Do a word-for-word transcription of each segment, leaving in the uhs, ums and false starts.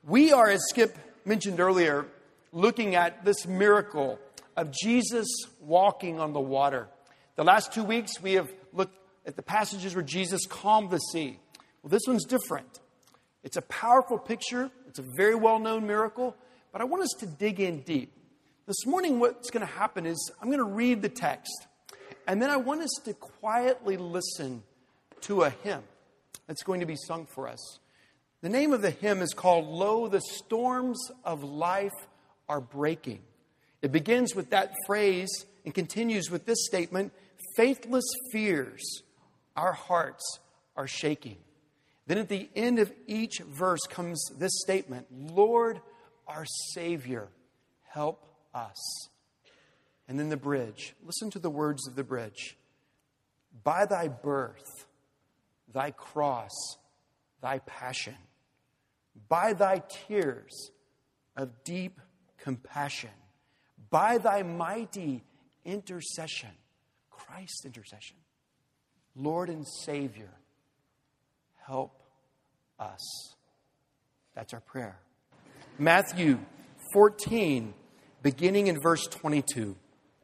We are, as Skip mentioned earlier, looking at this miracle of Jesus walking on the water. The last two weeks, we have looked at the passages where Jesus calmed the sea. Well, this one's different. It's a powerful picture. It's a very well-known miracle. But I want us to dig in deep. This morning, what's going to happen is I'm going to read the text. And then I want us to quietly listen to a hymn that's going to be sung for us. The name of the hymn is called, "Lo, the Storms of Life Are Breaking." It begins with that phrase and continues with this statement, "Faithless fears, our hearts are shaking." Then at the end of each verse comes this statement, "Lord, our Savior, help us." And then the bridge. Listen to the words of the bridge. "By thy birth, thy cross, thy passion, by thy tears of deep compassion, by thy mighty intercession," Christ's intercession, "Lord and Savior, help us." That's our prayer. Matthew fourteen, beginning in verse twenty-two.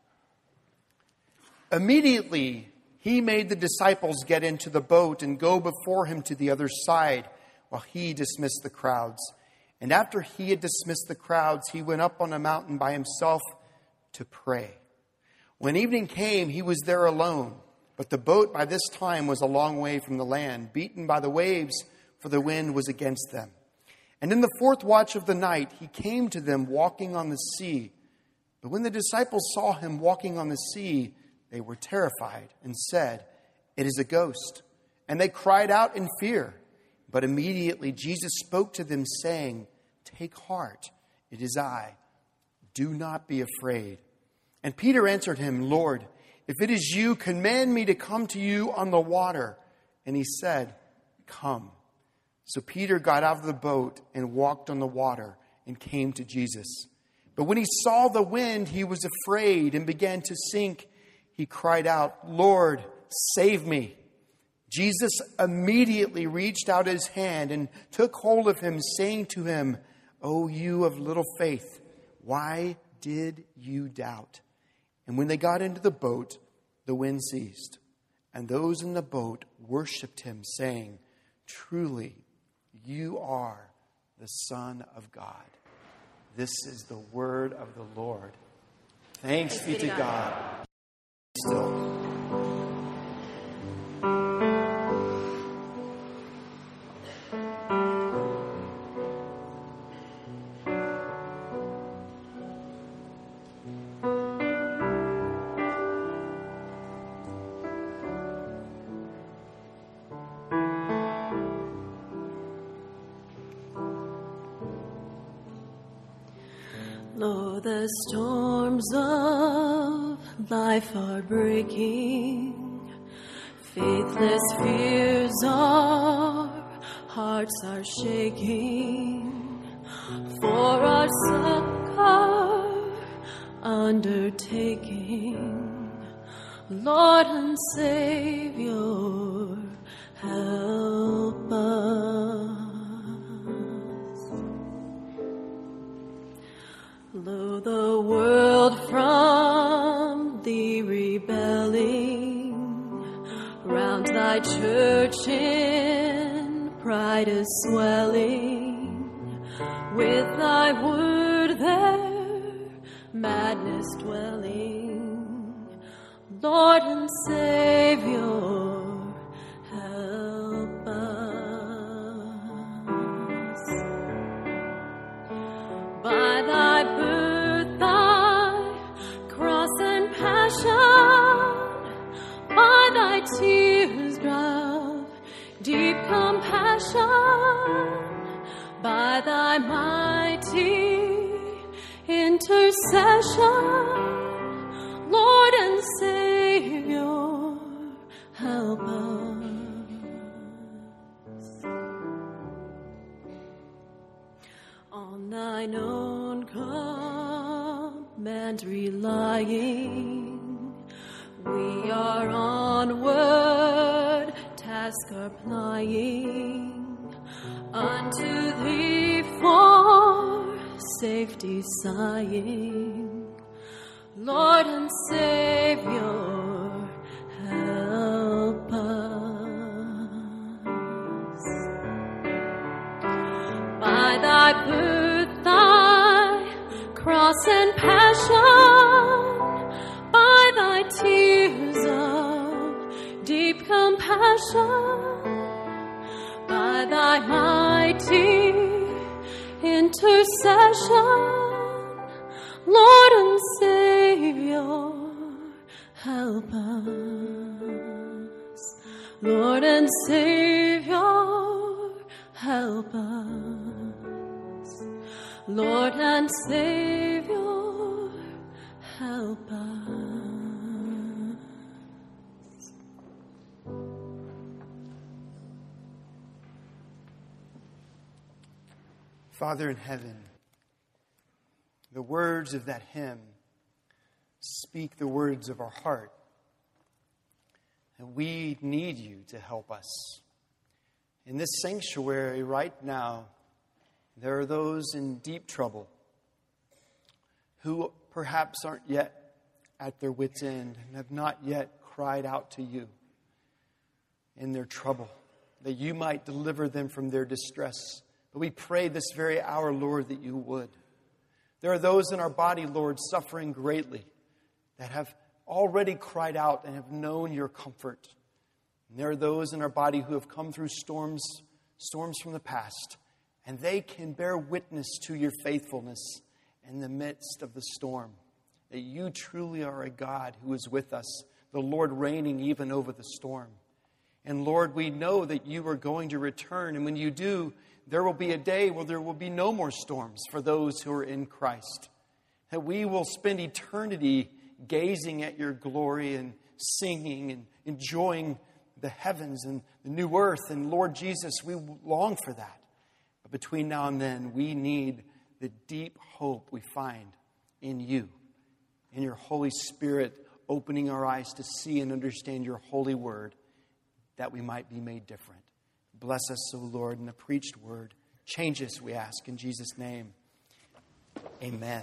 "Immediately he made the disciples get into the boat and go before him to the other side, while he dismissed the crowds. And after he had dismissed the crowds, he went up on a mountain by himself to pray. When evening came, he was there alone. But the boat by this time was a long way from the land, beaten by the waves, for the wind was against them. And in the fourth watch of the night, he came to them walking on the sea. But when the disciples saw him walking on the sea, they were terrified and said, 'It is a ghost.' And they cried out in fear. But immediately Jesus spoke to them, saying, 'Take heart, it is I. Do not be afraid.' And Peter answered him, 'Lord, if it is you, command me to come to you on the water.' And he said, 'Come.' So Peter got out of the boat and walked on the water and came to Jesus. But when he saw the wind, he was afraid and began to sink. He cried out, 'Lord, save me.' Jesus immediately reached out his hand and took hold of him, saying to him, 'O you of little faith, why did you doubt?' And when they got into the boat, the wind ceased. And those in the boat worshipped him, saying, 'Truly, you are the Son of God.'" This is the word of the Lord. Thanks be to God. Still. Lo, the storms of life are breaking, faithless fears our hearts are shaking, for our succor undertaking, Lord and Savior, help us. Lo, the world from thee rebelling, round thy church in pride is swelling, with thy word there madness dwelling, Lord and Savior, help us. By thy birth, thy cross and passion, by thy tears of deep compassion, by thy mighty intercession, Lord and Savior, help us. On thine own command relying, we are onward, task are plying, unto thee for safety sighing. Lord and Savior, help us. By thy birth, thy cross and passion, by thy tears of deep compassion, by thy mighty intercession, Lord and Savior, help us. Lord and Savior, help us. Lord and Savior, help us. Father in heaven, the words of that hymn speak the words of our heart. And we need you to help us. In this sanctuary right now, there are those in deep trouble who perhaps aren't yet at their wits' end and have not yet cried out to you in their trouble, that you might deliver them from their distress. But we pray this very hour, Lord, that you would. There are those in our body, Lord, suffering greatly, that have already cried out and have known your comfort. And there are those in our body who have come through storms, storms from the past, and they can bear witness to your faithfulness in the midst of the storm, that you truly are a God who is with us, the Lord reigning even over the storm. And Lord, we know that you are going to return, and when you do, there will be a day where there will be no more storms for those who are in Christ. That we will spend eternity gazing at your glory and singing and enjoying the heavens and the new earth. And Lord Jesus, we long for that. But between now and then, we need the deep hope we find in you, in your Holy Spirit, opening our eyes to see and understand your holy word, that we might be made different. Bless us, O Lord, in the preached word. Change us, we ask, in Jesus' name. Amen.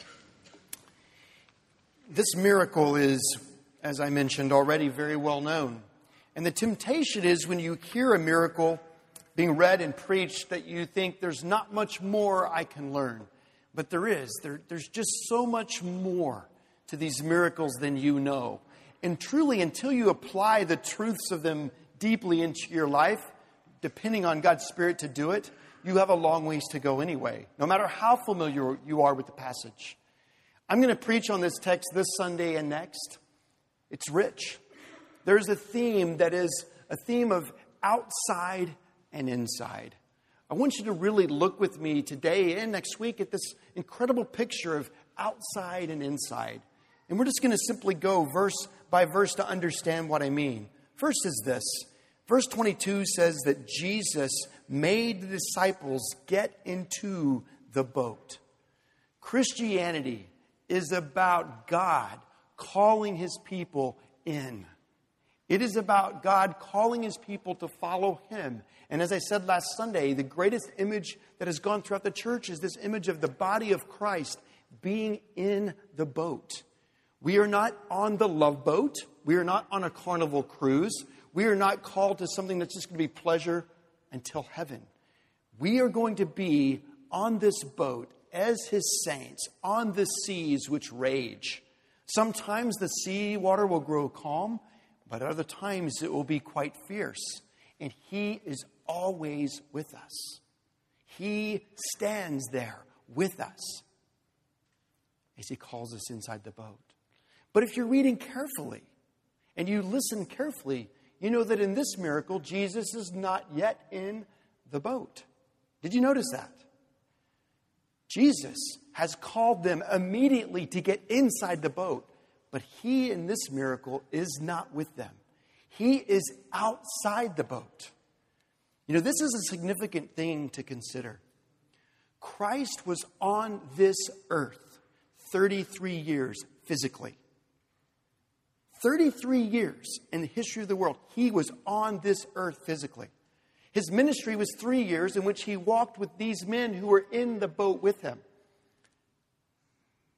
This miracle is, as I mentioned already, very well known. And the temptation is when you hear a miracle being read and preached that you think there's not much more I can learn. But there is. There, there's just so much more to these miracles than you know. And truly, until you apply the truths of them deeply into your life, depending on God's Spirit to do it, you have a long ways to go anyway, no matter how familiar you are with the passage. I'm going to preach on this text this Sunday and next. It's rich. There's a theme that is a theme of outside and inside. I want you to really look with me today and next week at this incredible picture of outside and inside. And we're just going to simply go verse by verse to understand what I mean. First is this. Verse twenty-two says that Jesus made the disciples get into the boat. Christianity is about God calling his people in. It is about God calling his people to follow him. And as I said last Sunday, the greatest image that has gone throughout the church is this image of the body of Christ being in the boat. We are not on the love boat. We are not on a carnival cruise. We are not called to something that's just going to be pleasure until heaven. We are going to be on this boat as his saints, on the seas which rage. Sometimes the sea water will grow calm, but other times it will be quite fierce. And he is always with us. He stands there with us as he calls us inside the boat. But if you're reading carefully and you listen carefully, you know that in this miracle, Jesus is not yet in the boat. Did you notice that? Jesus has called them immediately to get inside the boat, but he in this miracle is not with them. He is outside the boat. You know, this is a significant thing to consider. Christ was on this earth thirty-three years physically. thirty-three years in the history of the world, he was on this earth physically. His ministry was three years in which he walked with these men who were in the boat with him.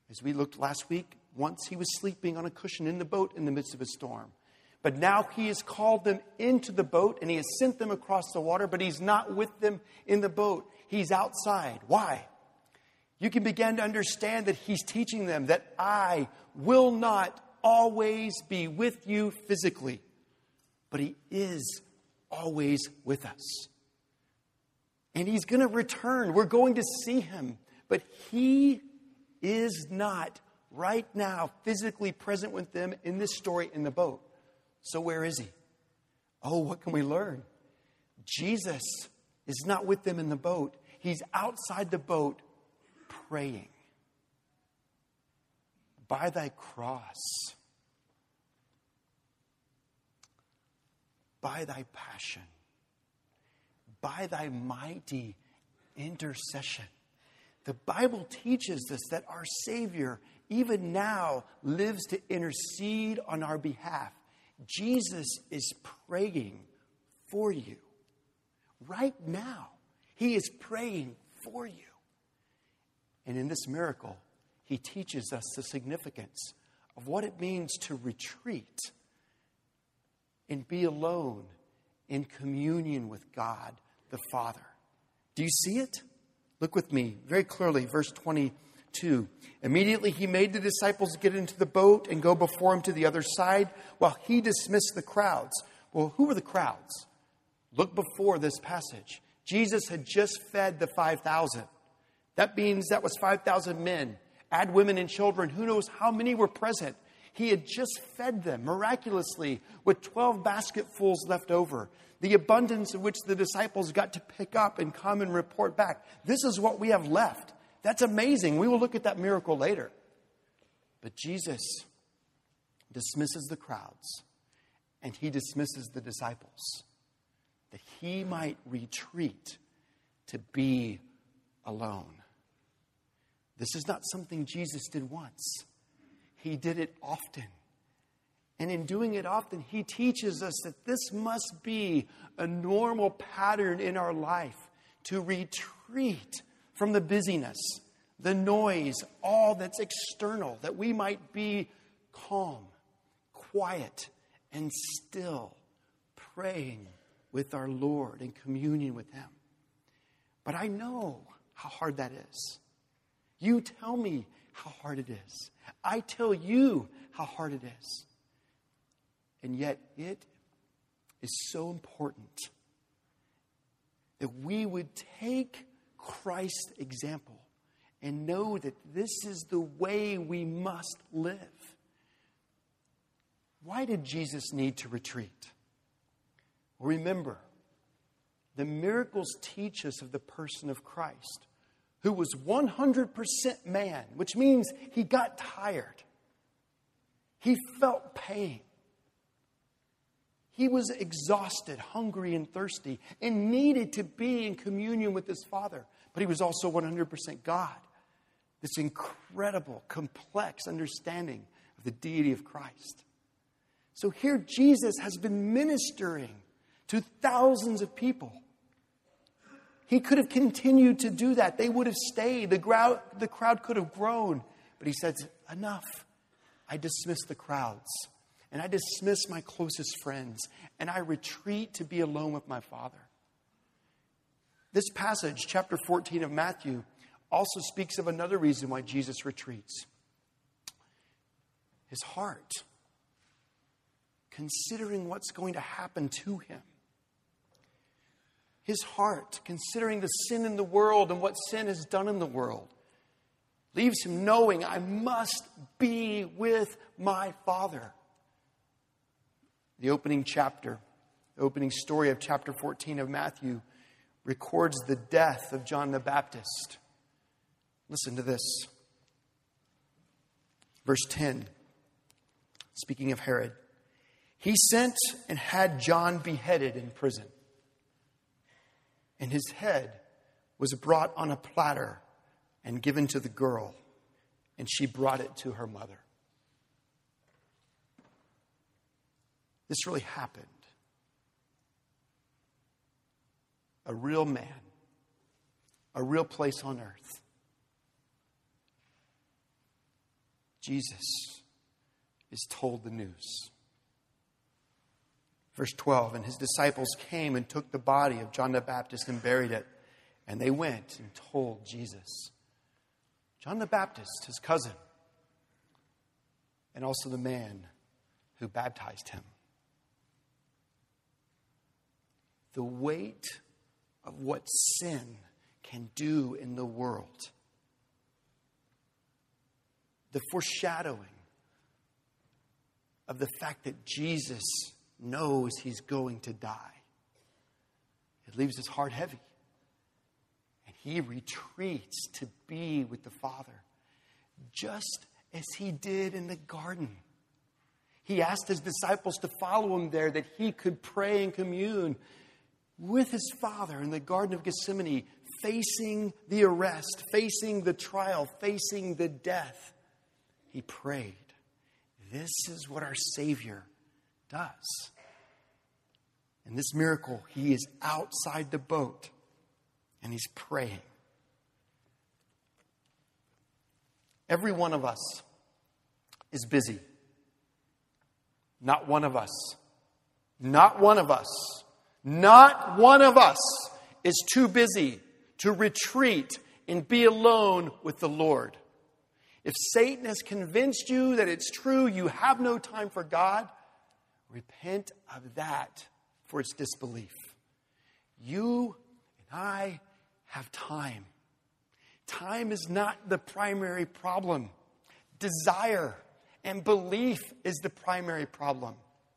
As we looked last week, once he was sleeping on a cushion in the boat in the midst of a storm. But now he has called them into the boat and he has sent them across the water, but he's not with them in the boat. He's outside. Why? You can begin to understand that he's teaching them that I will not always be with you physically, but he is always with us. And he's going to return. We're going to see him, but he is not right now physically present with them in this story in the boat. So where is he? Oh, what can we learn? Jesus is not with them in the boat. He's outside the boat praying. By thy cross, by thy passion, by thy mighty intercession. The Bible teaches us that our Savior, even now, lives to intercede on our behalf. Jesus is praying for you. Right now, he is praying for you. And in this miracle, he teaches us the significance of what it means to retreat and be alone in communion with God the Father. Do you see it? Look with me very clearly, verse twenty-two. Immediately he made the disciples get into the boat and go before him to the other side while he dismissed the crowds. Well, who were the crowds? Look before this passage. Jesus had just fed the five thousand. That means that was five thousand men. Add women and children. Who knows how many were present? He had just fed them miraculously with twelve basketfuls left over. The abundance of which the disciples got to pick up and come and report back. This is what we have left. That's amazing. We will look at that miracle later. But Jesus dismisses the crowds and he dismisses the disciples that he might retreat to be alone. This is not something Jesus did once. He did it often. And in doing it often, he teaches us that this must be a normal pattern in our life, to retreat from the busyness, the noise, all that's external, that we might be calm, quiet, and still, praying with our Lord in communion with him. But I know how hard that is. You tell me how hard it is. I tell you how hard it is. And yet it is so important that we would take Christ's example and know that this is the way we must live. Why did Jesus need to retreat? Well, remember, the miracles teach us of the person of Christ, who was one hundred percent man, which means he got tired. He felt pain. He was exhausted, hungry, and thirsty, and needed to be in communion with his Father. But he was also one hundred percent God. This incredible, complex understanding of the deity of Christ. So here Jesus has been ministering to thousands of people. He could have continued to do that. They would have stayed. The crowd, the crowd could have grown. But he said, enough. I dismiss the crowds. And I dismiss my closest friends. And I retreat to be alone with my Father. This passage, chapter fourteen of Matthew, also speaks of another reason why Jesus retreats. His heart. Considering what's going to happen to him. His heart, considering the sin in the world and what sin has done in the world, leaves him knowing, I must be with my Father. The opening chapter, the opening story of chapter fourteen of Matthew records the death of John the Baptist. Listen to this. Verse ten, speaking of Herod. He sent and had John beheaded in prison. And his head was brought on a platter and given to the girl, and she brought it to her mother. This really happened. A real man, a real place on earth, Jesus is told the news. Verse twelve, and his disciples came and took the body of John the Baptist and buried it. And they went and told Jesus. John the Baptist, his cousin, and also the man who baptized him. The weight of what sin can do in the world. The foreshadowing of the fact that Jesus knows he's going to die. It leaves his heart heavy. And he retreats to be with the Father, just as he did in the garden. He asked his disciples to follow him there that he could pray and commune with his Father in the Garden of Gethsemane, facing the arrest, facing the trial, facing the death. He prayed. This is what our Savior does. In this miracle, he is outside the boat and he's praying. Every one of us is busy. Not one of us. Not one of us. Not one of us is too busy to retreat and be alone with the Lord. If Satan has convinced you that it's true, you have no time for God, repent of that for its disbelief. You and I have time. Time is not the primary problem. Desire and belief is the primary problem.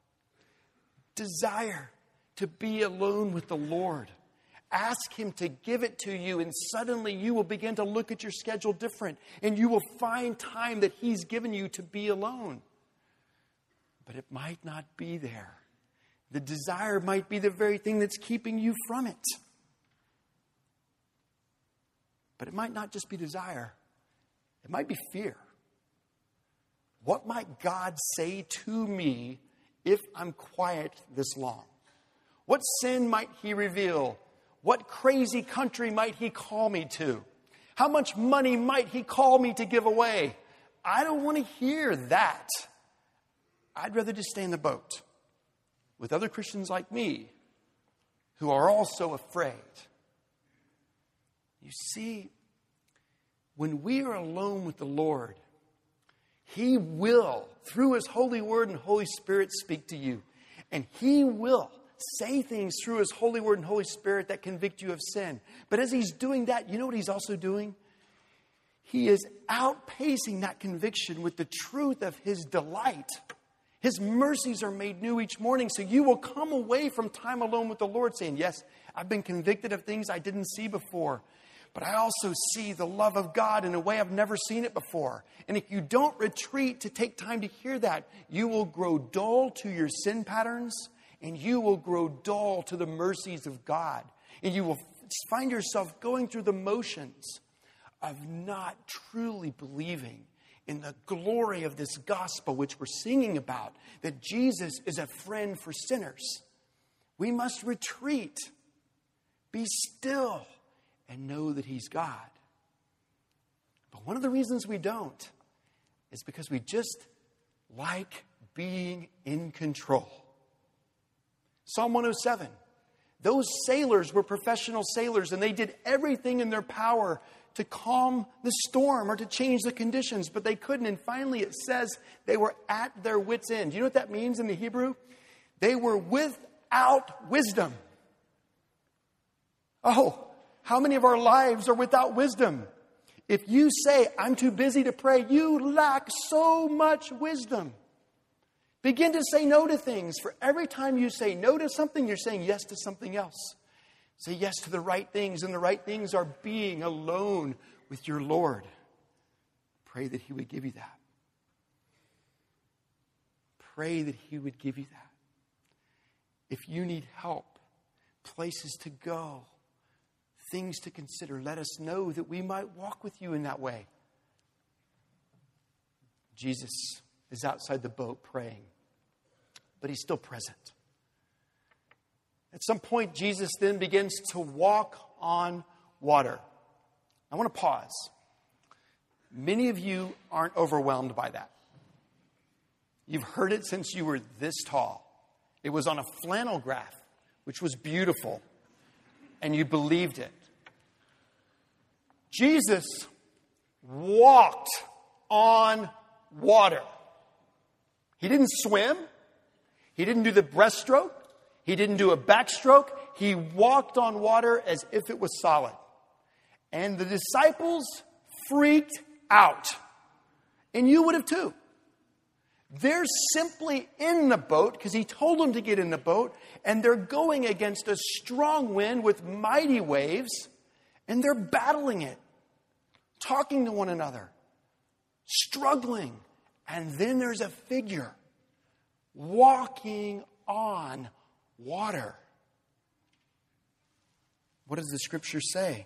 Desire to be alone with the Lord. Ask him to give it to you, and suddenly you will begin to look at your schedule different, and you will find time that he's given you to be alone. But it might not be there. The desire might be the very thing that's keeping you from it. But it might not just be desire. It might be fear. What might God say to me if I'm quiet this long? What sin might he reveal? What crazy country might he call me to? How much money might he call me to give away? I don't want to hear that. I'd rather just stay in the boat with other Christians like me who are also afraid. You see, when we are alone with the Lord, he will, through his Holy Word and Holy Spirit, speak to you. And he will say things through his Holy Word and Holy Spirit that convict you of sin. But as he's doing that, you know what he's also doing? He is outpacing that conviction with the truth of his delight. His mercies are made new each morning, so you will come away from time alone with the Lord saying, yes, I've been convicted of things I didn't see before, but I also see the love of God in a way I've never seen it before. And if you don't retreat to take time to hear that, you will grow dull to your sin patterns, and you will grow dull to the mercies of God. And you will find yourself going through the motions of not truly believing in the glory of this gospel, which we're singing about, that Jesus is a friend for sinners. We must retreat, be still, and know that he's God. But one of the reasons we don't is because we just like being in control. Psalm one oh seven. Those sailors were professional sailors, and they did everything in their power to calm the storm or to change the conditions, but they couldn't. And finally it says they were at their wits' end. Do you know what that means in the Hebrew? They were without wisdom. Oh, how many of our lives are without wisdom? If you say, I'm too busy to pray, you lack so much wisdom. Begin to say no to things. For every time you say no to something, you're saying yes to something else. Say yes to the right things, and the right things are being alone with your Lord. Pray that he would give you that. Pray that he would give you that. If you need help, places to go, things to consider, let us know that we might walk with you in that way. Jesus is outside the boat praying, but he's still present. At some point, Jesus then begins to walk on water. I want to pause. Many of you aren't overwhelmed by that. You've heard it since you were this tall. It was on a flannel graph, which was beautiful, and you believed it. Jesus walked on water. He didn't swim. He didn't do the breaststroke. He didn't do a backstroke. He walked on water as if it was solid. And the disciples freaked out. And you would have too. They're simply in the boat because he told them to get in the boat. And they're going against a strong wind with mighty waves. And they're battling it. Talking to one another. Struggling. And then there's a figure walking on water. What does the scripture say?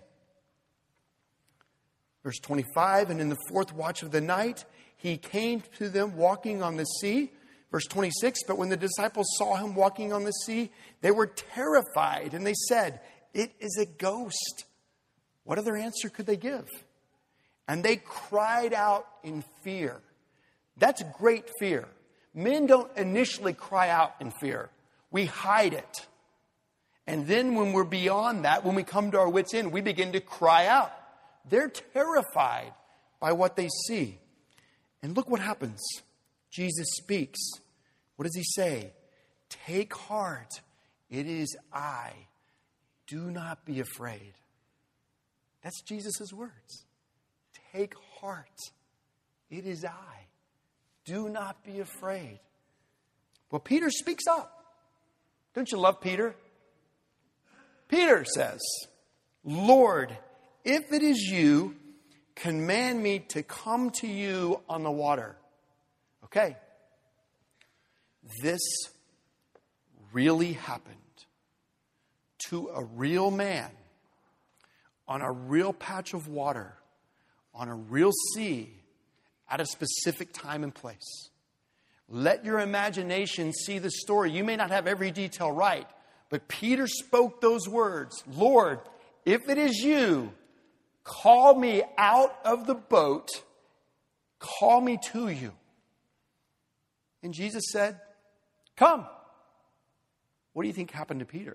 Verse twenty-five, and in the fourth watch of the night, he came to them walking on the sea. Verse twenty-six, but when the disciples saw him walking on the sea, they were terrified, and they said, it is a ghost. What other answer could they give? And they cried out in fear. That's great fear. Men don't initially cry out in fear. We hide it. And then when we're beyond that, when we come to our wits' end, we begin to cry out. They're terrified by what they see. And look what happens. Jesus speaks. What does he say? Take heart. It is I. Do not be afraid. That's Jesus' words. Take heart. It is I. Do not be afraid. Well, Peter speaks up. Don't you love Peter? Peter says, Lord, if it is you, command me to come to you on the water. Okay. This really happened to a real man on a real patch of water, on a real sea, at a specific time and place. Let your imagination see the story. You may not have every detail right, but Peter spoke those words. Lord, if it is you, call me out of the boat. Call me to you. And Jesus said, come. What do you think happened to Peter?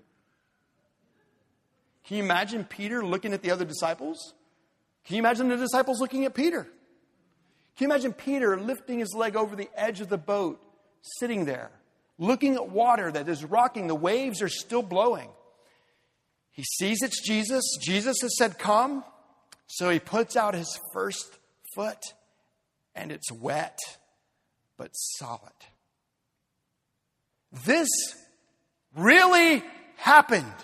Can you imagine Peter looking at the other disciples? Can you imagine the disciples looking at Peter? Can you imagine Peter lifting his leg over the edge of the boat, sitting there, looking at water that is rocking? The waves are still blowing. He sees it's Jesus. Jesus has said, come. So he puts out his first foot, and it's wet, but solid. This really happened.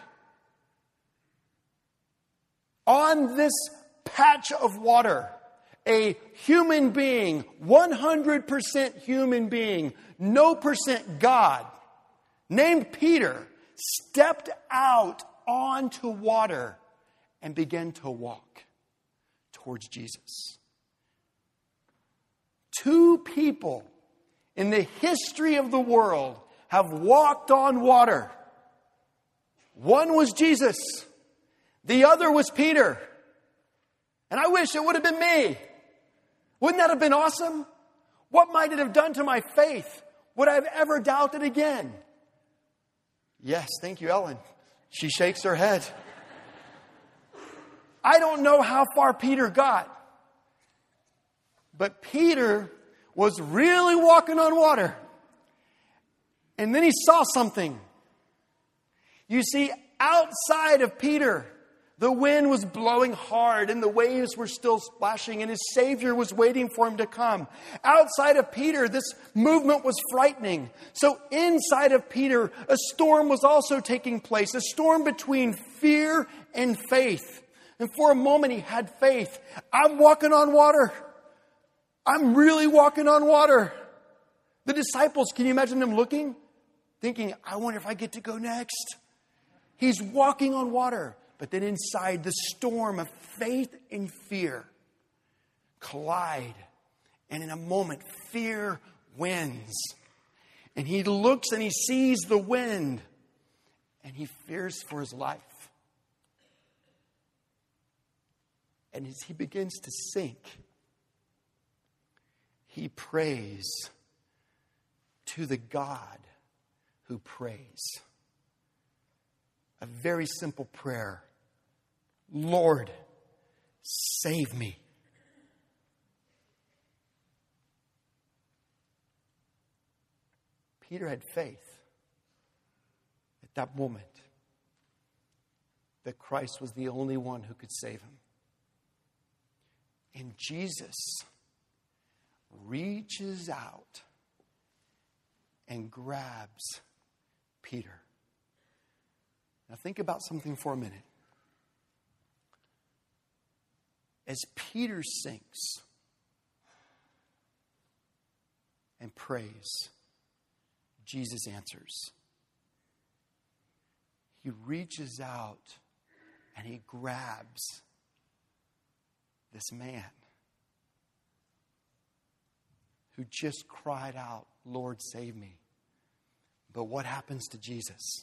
On this patch of water, a human being, one hundred percent human being, no percent God, named Peter, stepped out onto water and began to walk towards Jesus. Two people in the history of the world have walked on water. One was Jesus. The other was Peter. And I wish it would have been me. Wouldn't that have been awesome? What might it have done to my faith? Would I have ever doubted again? Yes, thank you, Ellen. She shakes her head. I don't know how far Peter got. But Peter was really walking on water. And then he saw something. You see, outside of Peter, the wind was blowing hard and the waves were still splashing and his Savior was waiting for him to come. Outside of Peter, this movement was frightening. So inside of Peter, a storm was also taking place, a storm between fear and faith. And for a moment he had faith. I'm walking on water. I'm really walking on water. The disciples, can you imagine them looking? Thinking, I wonder if I get to go next. He's walking on water. But then inside, the storm of faith and fear collide. And in a moment, fear wins. And he looks and he sees the wind. And he fears for his life. And as he begins to sink, he prays to the God who prays. A very simple prayer. Lord, save me. Peter had faith at that moment that Christ was the only one who could save him. And Jesus reaches out and grabs Peter. Now think about something for a minute. As Peter sinks and prays, Jesus answers. He reaches out and he grabs this man who just cried out, Lord, save me. But what happens to Jesus?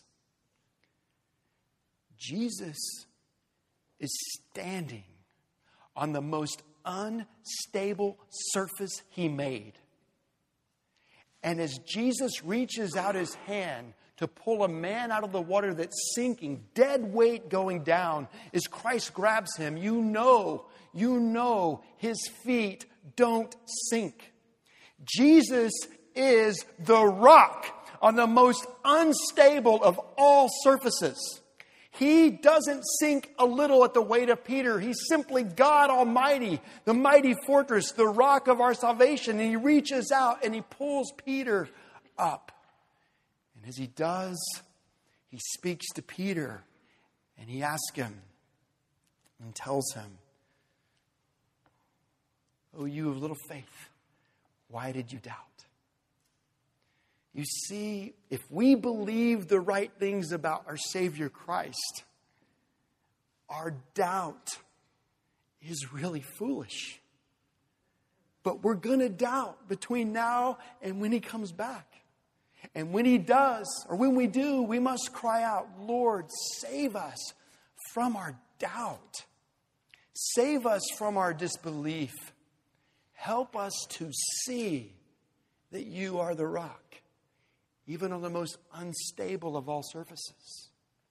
Jesus is standing on the most unstable surface he made. And as Jesus reaches out his hand to pull a man out of the water that's sinking, dead weight going down, as Christ grabs him, you know, you know his feet don't sink. Jesus is the rock on the most unstable of all surfaces. He doesn't sink a little at the weight of Peter. He's simply God Almighty, the mighty fortress, the rock of our salvation. And he reaches out and he pulls Peter up. And as he does, he speaks to Peter and he asks him and tells him, "Oh, you of little faith, why did you doubt?" You see, if we believe the right things about our Savior Christ, our doubt is really foolish. But we're going to doubt between now and when he comes back. And when he does, or when we do, we must cry out, Lord, save us from our doubt. Save us from our disbelief. Help us to see that you are the rock, even on the most unstable of all surfaces.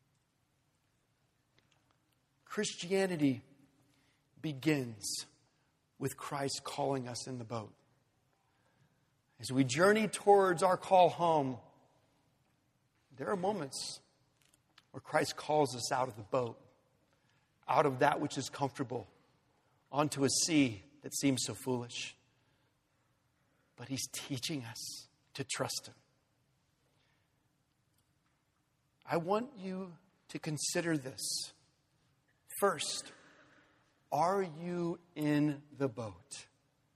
Christianity begins with Christ calling us in the boat. As we journey towards our call home, there are moments where Christ calls us out of the boat, out of that which is comfortable, onto a sea that seems so foolish. But he's teaching us to trust him. I want you to consider this. First, are you in the boat?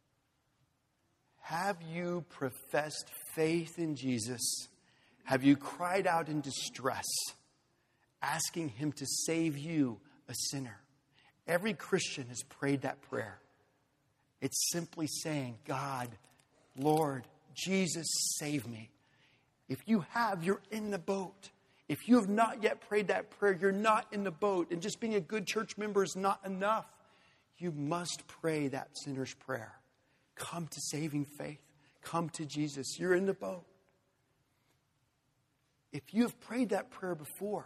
Have you professed faith in Jesus? Have you cried out in distress, asking him to save you, a sinner? Every Christian has prayed that prayer. It's simply saying, God, Lord, Jesus, save me. If you have, you're in the boat. If you have not yet prayed that prayer, you're not in the boat. And just being a good church member is not enough. You must pray that sinner's prayer. Come to saving faith. Come to Jesus. You're in the boat. If you have prayed that prayer before,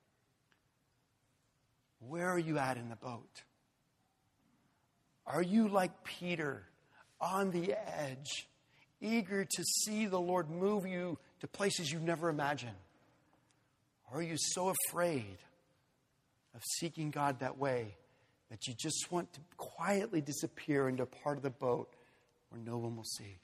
where are you at in the boat? Are you like Peter, on the edge, eager to see the Lord move you to places you've never imagined? Or are you so afraid of seeking God that way that you just want to quietly disappear into a part of the boat where no one will see?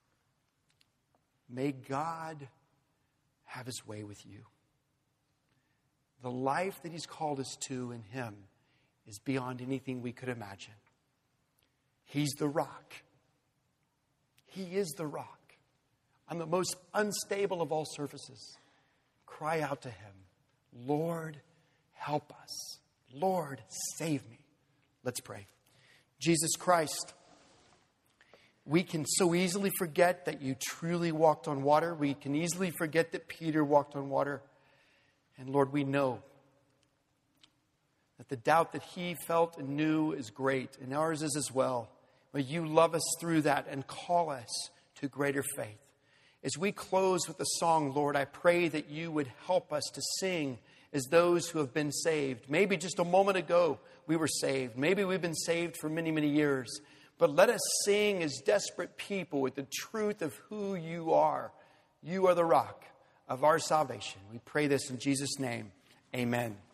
May God have his way with you. The life that he's called us to in him is beyond anything we could imagine. He's the rock. He is the rock on the most unstable of all surfaces. Cry out to him, Lord, help us. Lord, save me. Let's pray. Jesus Christ, we can so easily forget that you truly walked on water. We can easily forget that Peter walked on water. And Lord, we know that the doubt that he felt and knew is great, and ours is as well. May you love us through that and call us to greater faith. As we close with the song, Lord, I pray that you would help us to sing as those who have been saved. Maybe just a moment ago we were saved. Maybe we've been saved for many, many years. But let us sing as desperate people with the truth of who you are. You are the rock of our salvation. We pray this in Jesus' name. Amen.